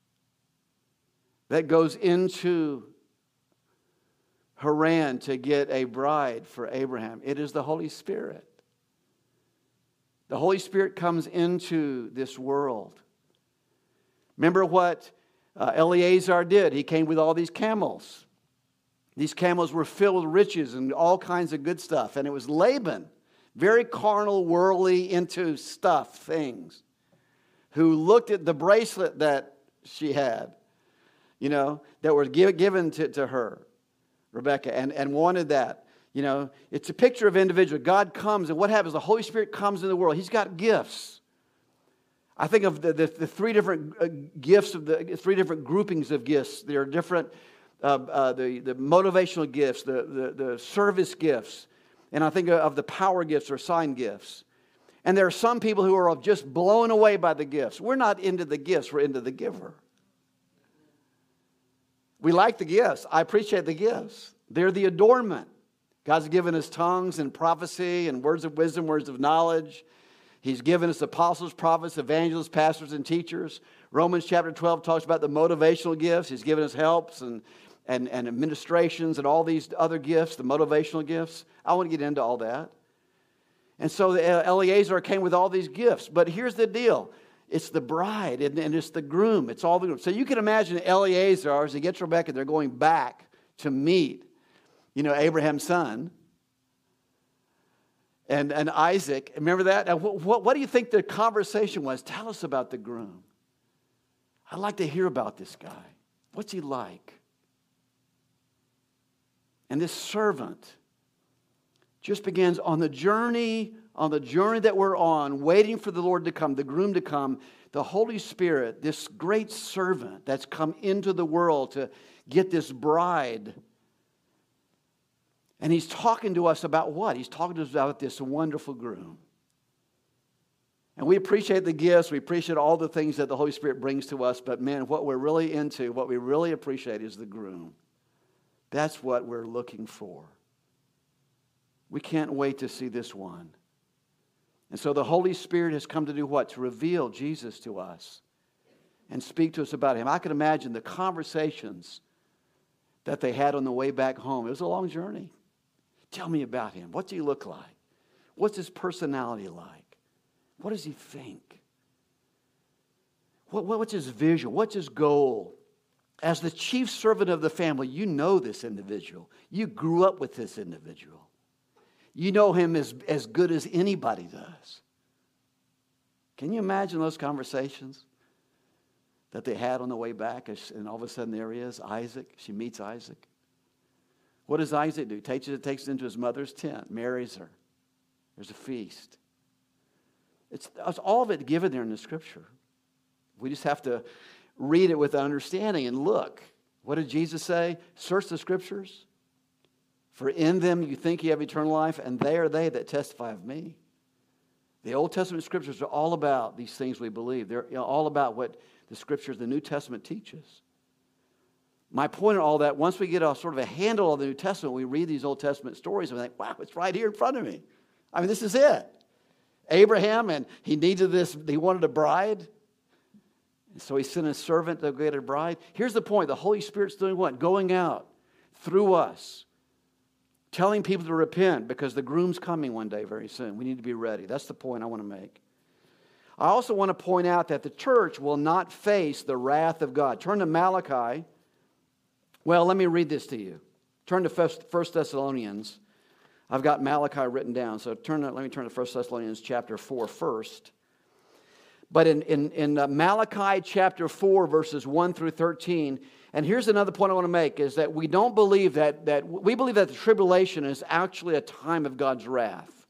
that goes into Haran to get a bride for Abraham? It is the Holy Spirit. The Holy Spirit comes into this world. Remember what Uh, Eliezer did. He came with all these camels. These camels were filled with riches and all kinds of good stuff. And it was Laban, very carnal, worldly, into stuff, things, who looked at the bracelet that she had, you know, that were give, given to, to her, Rebecca, and, and wanted that. You know, it's a picture of individual. God comes, and what happens? The Holy Spirit comes in the world. He's got gifts. I think of the, the, the three different uh, gifts, of the three different groupings of gifts. There are different, uh, uh, the, the motivational gifts, the, the, the service gifts, and I think of the power gifts or sign gifts. And there are some people who are just blown away by the gifts. We're not into the gifts, we're into the giver. We like the gifts. I appreciate the gifts. They're the adornment. God's given us tongues and prophecy and words of wisdom, words of knowledge. He's given us apostles, prophets, evangelists, pastors, and teachers. Romans chapter twelve talks about the motivational gifts. He's given us helps and, and, and administrations and all these other gifts, the motivational gifts. I want to get into all that. And so Eleazar came with all these gifts. But here's the deal. It's the bride and, and it's the groom. It's all the groom. So you can imagine Eleazar, as he gets Rebekah, they're going back to meet, you know, Abraham's son. And, and Isaac, remember that? Now, what, what, what do you think the conversation was? Tell us about the groom. I'd like to hear about this guy. What's he like? And this servant just begins on the journey, on the journey that we're on, waiting for the Lord to come, the groom to come. The Holy Spirit, this great servant that's come into the world to get this bride. And he's talking to us about what? He's talking to us about this wonderful groom. And we appreciate the gifts. We appreciate all the things that the Holy Spirit brings to us. But man, what we're really into, what we really appreciate is the groom. That's what we're looking for. We can't wait to see this one. And so the Holy Spirit has come to do what? To reveal Jesus to us and speak to us about him. I can imagine the conversations that they had on the way back home. It was a long journey. Tell me about him. What's he look like? What's his personality like? What does he think? What, what, what's his vision? What's his goal? As the chief servant of the family, you know this individual. You grew up with this individual. You know him as, as good as anybody does. Can you imagine those conversations that they had on the way back? And all of a sudden there he is, Isaac. She meets Isaac. What does Isaac do? Takes it, takes it into his mother's tent, marries her. There's a feast. It's, it's all of it given there in the Scripture. We just have to read it with understanding and look. What did Jesus say? Search the Scriptures, for in them you think you have eternal life, and they are they that testify of me. The Old Testament Scriptures are all about these things we believe. They're you know, all about what the Scriptures, the New Testament teaches. My point in all that, once we get a sort of a handle on the New Testament, we read these Old Testament stories and we think, wow, it's right here in front of me. I mean, this is it. Abraham, and he needed this, he wanted a bride. And so he sent a servant to get a bride. Here's the point. The Holy Spirit's doing what? Going out through us, telling people to repent because the groom's coming one day very soon. We need to be ready. That's the point I want to make. I also want to point out that the church will not face the wrath of God. Turn to Malachi. Well, let me read this to you. Turn to First Thessalonians. I've got Malachi written down, so turn to, let me turn to First Thessalonians chapter four first. But in, in, in Malachi chapter four, verses one through thirteen, and here's another point I want to make, is that we don't believe that, that we believe that the tribulation is actually a time of God's wrath.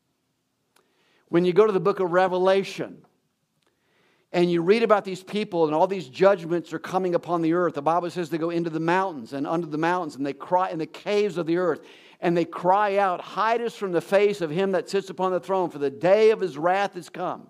When you go to the book of Revelation, and you read about these people and all these judgments are coming upon the earth. The Bible says they go into the mountains and under the mountains and they cry in the caves of the earth. And they cry out, hide us from the face of him that sits upon the throne, for the day of his wrath is come.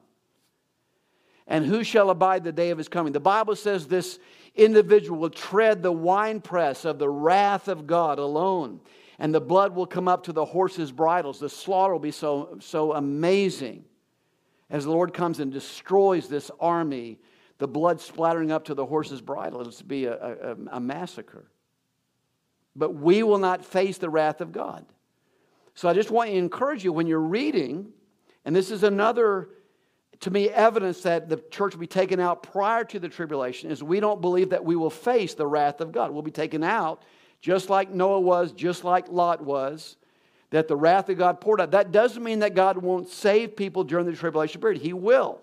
And who shall abide the day of his coming? The Bible says this individual will tread the winepress of the wrath of God alone. And the blood will come up to the horses' bridles. The slaughter will be so, so amazing. As the Lord comes and destroys this army, the blood splattering up to the horse's bridle, it'll be a, a, a massacre. But we will not face the wrath of God. So I just want to encourage you when you're reading, and this is another, to me, evidence that the church will be taken out prior to the tribulation, is we don't believe that we will face the wrath of God. We'll be taken out just like Noah was, just like Lot was. That the wrath of God poured out. That doesn't mean that God won't save people during the tribulation period. He will.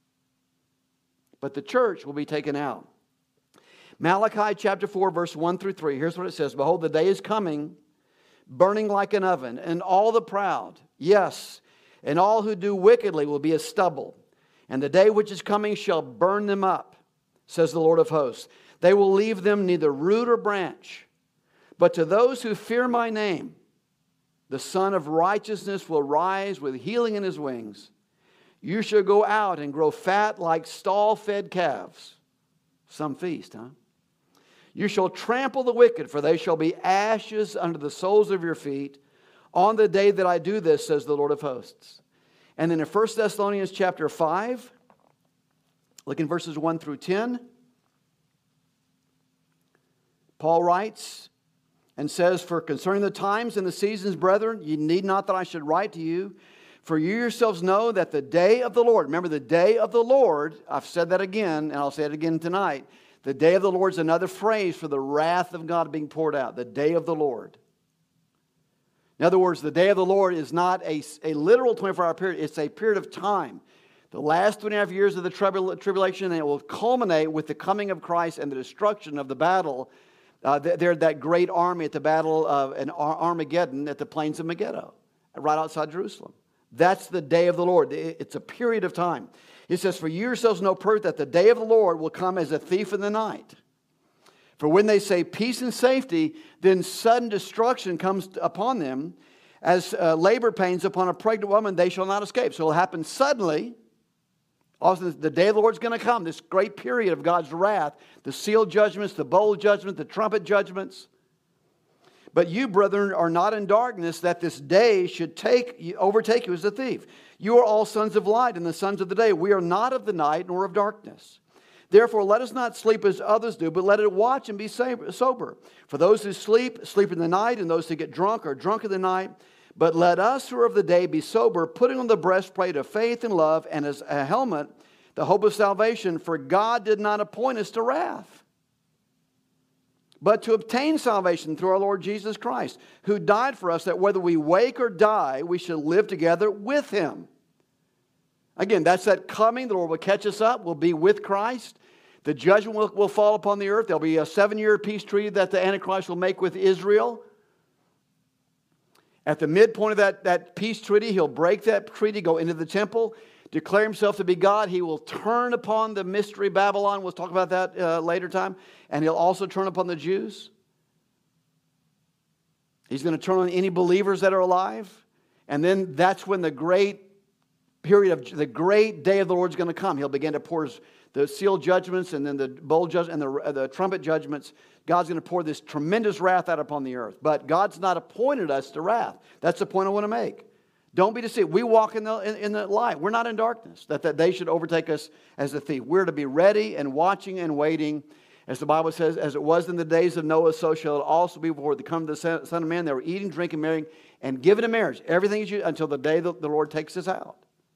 But the church will be taken out. Malachi chapter four, verse one through three. Here's what it says. Behold, the day is coming, burning like an oven, and all the proud, yes, and all who do wickedly will be as stubble. And the day which is coming shall burn them up, says the Lord of hosts. They will leave them neither root or branch. But to those who fear my name, the Son of Righteousness will rise with healing in his wings. You shall go out and grow fat like stall-fed calves. Some feast, huh? You shall trample the wicked, for they shall be ashes under the soles of your feet on the day that I do this, says the Lord of hosts. And then in First Thessalonians chapter five, look in verses one through ten. Paul writes and says, for concerning the times and the seasons, brethren, ye need not that I should write to you. For you yourselves know that the day of the Lord, remember the day of the Lord, I've said that again, and I'll say it again tonight. The day of the Lord is another phrase for the wrath of God being poured out. The day of the Lord. In other words, the day of the Lord is not a, a literal twenty-four hour period. It's a period of time. The last two and a half years of the tribul- tribulation, and it will culminate with the coming of Christ and the destruction of the battle. Uh, they're that great army at the battle of an Armageddon at the plains of Megiddo, right outside Jerusalem. That's the day of the Lord. It's a period of time. It says, for you yourselves know perfect that the day of the Lord will come as a thief in the night. For when they say peace and safety, then sudden destruction comes upon them. As uh, labor pains upon a pregnant woman, they shall not escape. So it will happen suddenly. Also, the day of the Lord is going to come, this great period of God's wrath, the sealed judgments, the bowl judgment, the trumpet judgments. But you, brethren, are not in darkness, that this day should take overtake you as a thief. You are all sons of light and the sons of the day. We are not of the night nor of darkness. Therefore, let us not sleep as others do, but let us watch and be sober. For those who sleep, sleep in the night, and those who get drunk are drunk in the night. But let us who are of the day be sober, putting on the breastplate of faith and love, and as a helmet, the hope of salvation. For God did not appoint us to wrath, but to obtain salvation through our Lord Jesus Christ, who died for us, that whether we wake or die, we should live together with Him. Again, that's that coming. The Lord will catch us up. We'll be with Christ. The judgment will, will fall upon the earth. There'll be a seven-year peace treaty that the Antichrist will make with Israel. At the midpoint of that, that peace treaty, he'll break that treaty, go into the temple, declare himself to be God. He will turn upon the mystery Babylon. We'll talk about that uh, later time. And he'll also turn upon the Jews. He's going to turn on any believers that are alive. And then that's when the great period of the great day of the Lord is going to come. He'll begin to pour his, the sealed judgments and then the bowl judgments and the, uh, the trumpet judgments. God's going to pour this tremendous wrath out upon the earth. But God's not appointed us to wrath. That's the point I want to make. Don't be deceived. We walk in the, in, in the light. We're not in darkness, that, that they should overtake us as a thief. We're to be ready and watching and waiting. As the Bible says, as it was in the days of Noah, so shall it also be before the coming of the Son of Man. They were eating, drinking, marrying, and giving in marriage. Everything is you until the day that the Lord takes us out.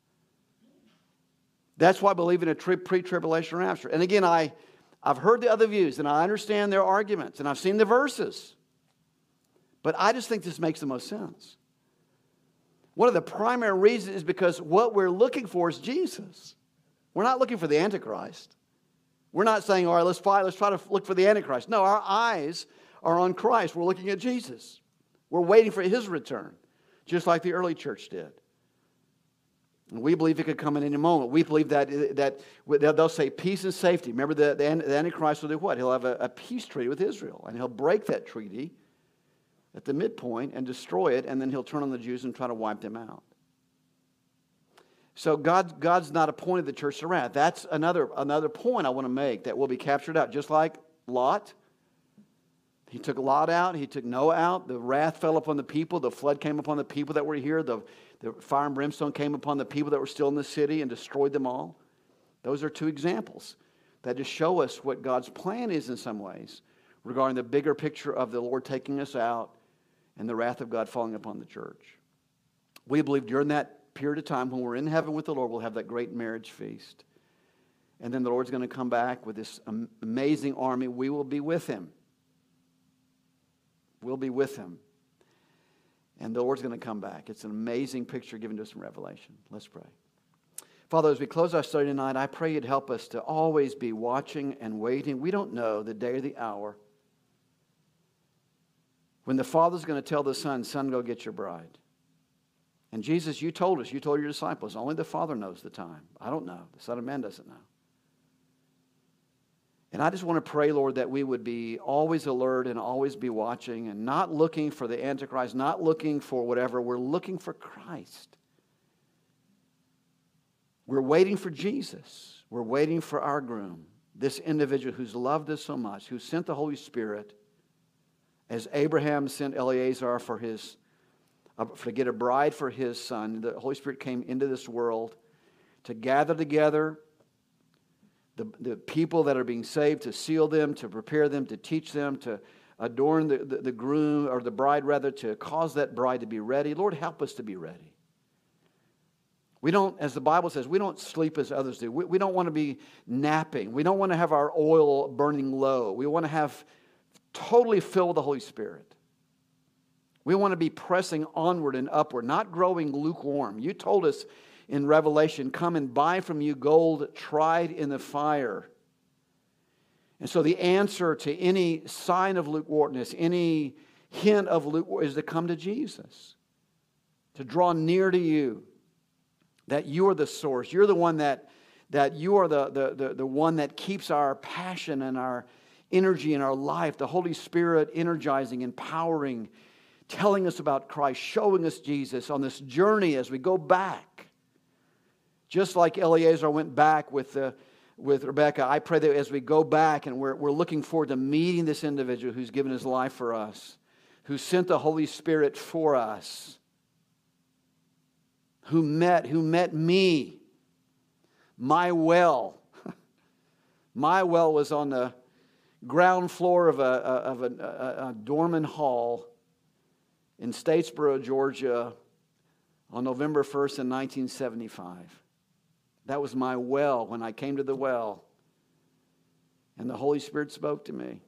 That's why I believe in a tri- pre-tribulation rapture. And again, I, I've heard the other views, and I understand their arguments, and I've seen the verses. But I just think this makes the most sense. One of the primary reasons is because what we're looking for is Jesus. We're not looking for the Antichrist. We're not saying, all right, let's, fight, let's try to look for the Antichrist. No, our eyes are on Christ. We're looking at Jesus. We're waiting for His return, just like the early church did. And we believe it could come in any moment. We believe that, that they'll say peace and safety. Remember, the, the Antichrist will do what? He'll have a, a peace treaty with Israel, and he'll break that treaty at the midpoint and destroy it, and then he'll turn on the Jews and try to wipe them out. So God, God's not appointed the church to wrath. That's another, another point I want to make that will be captured out. Just like Lot. He took Lot out. He took Noah out. The wrath fell upon the people. The flood came upon the people that were here. The, the fire and brimstone came upon the people that were still in the city and destroyed them all. Those are two examples that just show us what God's plan is in some ways regarding the bigger picture of the Lord taking us out and the wrath of God falling upon the church. We believe during that period of time when we're in heaven with the Lord, we'll have that great marriage feast. And then the Lord's going to come back with this amazing army. We will be with Him. We'll be with Him. And the Lord's going to come back. It's an amazing picture given to us in Revelation. Let's pray. Father, as we close our study tonight, I pray You'd help us to always be watching and waiting. We don't know the day or the hour when the Father's going to tell the Son, Son, go get your bride. And Jesus, You told us, You told Your disciples, only the Father knows the time. I don't know. The Son of Man doesn't know. And I just want to pray, Lord, that we would be always alert and always be watching and not looking for the Antichrist, not looking for whatever. We're looking for Christ. We're waiting for Jesus. We're waiting for our groom, this individual who's loved us so much, who sent the Holy Spirit, as Abraham sent Eleazar for his, uh, to get a bride for his son. The Holy Spirit came into this world to gather together the, the people that are being saved, to seal them, to prepare them, to teach them, to adorn the, the, the groom, or the bride rather, to cause that bride to be ready. Lord, help us to be ready. We don't, as the Bible says, we don't sleep as others do. We, we don't want to be napping. We don't want to have our oil burning low. We want to have totally filled with the Holy Spirit. We want to be pressing onward and upward, not growing lukewarm. You told us in Revelation, come and buy from you gold tried in the fire. And so the answer to any sign of lukewarmness, any hint of lukewarmness, is to come to Jesus, to draw near to you, that you are the source. You're the one that, that you are the, the, the, the one that keeps our passion and our energy in our life, the Holy Spirit energizing, empowering, telling us about Christ, showing us Jesus on this journey as we go back. Just like Eleazar went back with, the, with Rebekah, I pray that as we go back and we're, we're looking forward to meeting this individual who's given his life for us, who sent the Holy Spirit for us, who met, who met me, my well. My well was on the ground floor of a, of a, a, a Dorman Hall in Statesboro, Georgia, on November first in nineteen seventy-five. That was my well when I came to the well, and the Holy Spirit spoke to me.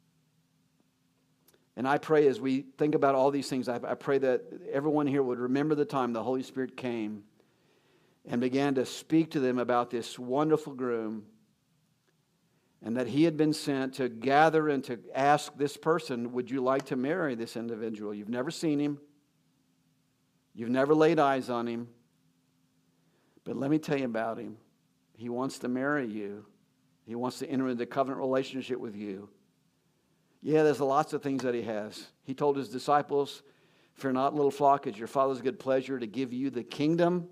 And I pray as we think about all these things, I, I pray that everyone here would remember the time the Holy Spirit came and began to speak to them about this wonderful groom, and that he had been sent to gather and to ask this person, would you like to marry this individual? You've never seen him. You've never laid eyes on him. But let me tell you about him. He wants to marry you. He wants to enter into a covenant relationship with you. Yeah, there's lots of things that he has. He told his disciples, fear not, little flock, it's your Father's good pleasure to give you the kingdom.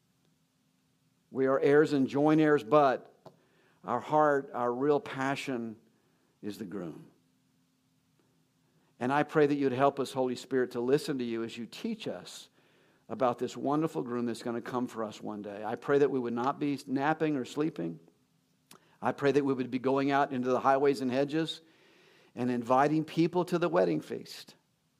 We are heirs and joint heirs, but our heart, our real passion is the groom. And I pray that you'd help us, Holy Spirit, to listen to you as you teach us about this wonderful groom that's going to come for us one day. I pray that we would not be napping or sleeping. I pray that we would be going out into the highways and hedges and inviting people to the wedding feast.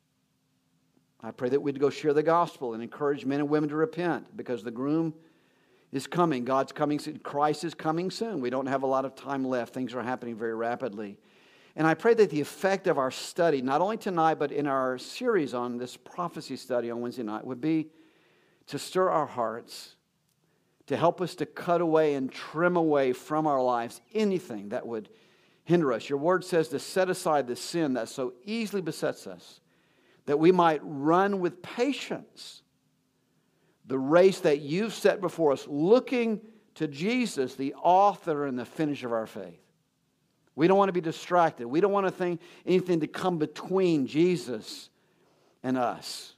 I pray that we'd go share the gospel and encourage men and women to repent, because the groom is coming. God's coming soon. Christ is coming soon. We don't have a lot of time left. Things are happening very rapidly. And I pray that the effect of our study, not only tonight, but in our series on this prophecy study on Wednesday night, would be to stir our hearts, to help us to cut away and trim away from our lives anything that would hinder us. Your word says to set aside the sin that so easily besets us, that we might run with patience the race that you've set before us, looking to Jesus, the author and the finisher of our faith. We don't want to be distracted. We don't want to think anything to come between Jesus and us.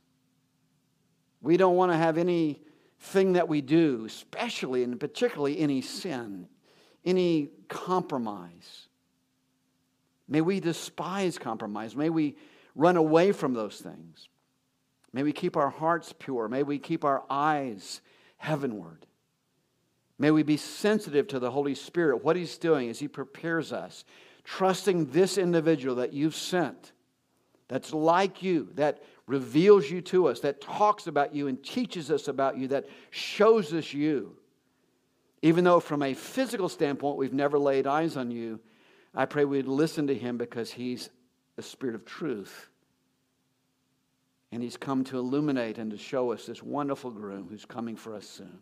We don't want to have anything that we do, especially and particularly any sin, any compromise. May we despise compromise. May we run away from those things. May we keep our hearts pure. May we keep our eyes heavenward. May we be sensitive to the Holy Spirit, what He's doing as He prepares us, trusting this individual that you've sent, that's like you, that reveals you to us, that talks about you and teaches us about you, that shows us you. Even though from a physical standpoint we've never laid eyes on you, I pray we'd listen to Him, because He's the Spirit of truth. And He's come to illuminate and to show us this wonderful groom who's coming for us soon.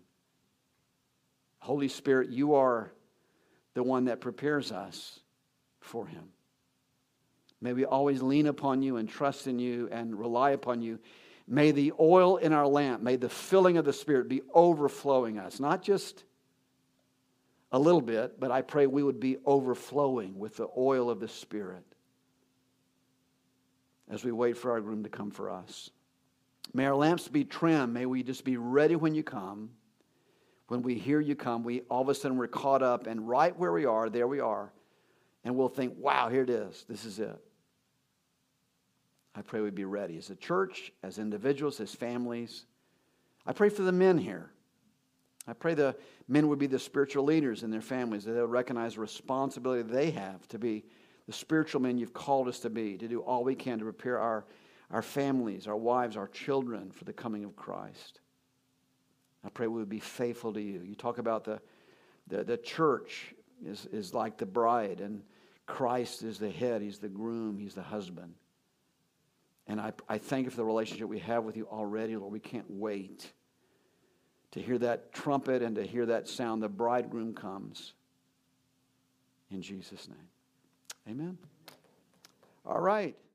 Holy Spirit, you are the one that prepares us for Him. May we always lean upon you and trust in you and rely upon you. May the oil in our lamp, may the filling of the Spirit be overflowing us. Not just a little bit, but I pray we would be overflowing with the oil of the Spirit as we wait for our groom to come for us. May our lamps be trimmed. May we just be ready when you come. when we hear you come, we all of a sudden we're caught up, and right where we are, there we are, and we'll think, wow, here it is. This is it. I pray we'd be ready as a church, as individuals, as families. I pray for the men here. I pray the men would be the spiritual leaders in their families, that they'll recognize the responsibility they have to be the spiritual men you've called us to be, to do all we can to prepare our, our families, our wives, our children for the coming of Christ. I pray we would be faithful to you. You talk about the, the, the church is, is like the bride, and Christ is the head. He's the groom. He's the husband. And I, I thank you for the relationship we have with you already, Lord. We can't wait to hear that trumpet and to hear that sound. The bridegroom comes. In Jesus' name. Amen. All right.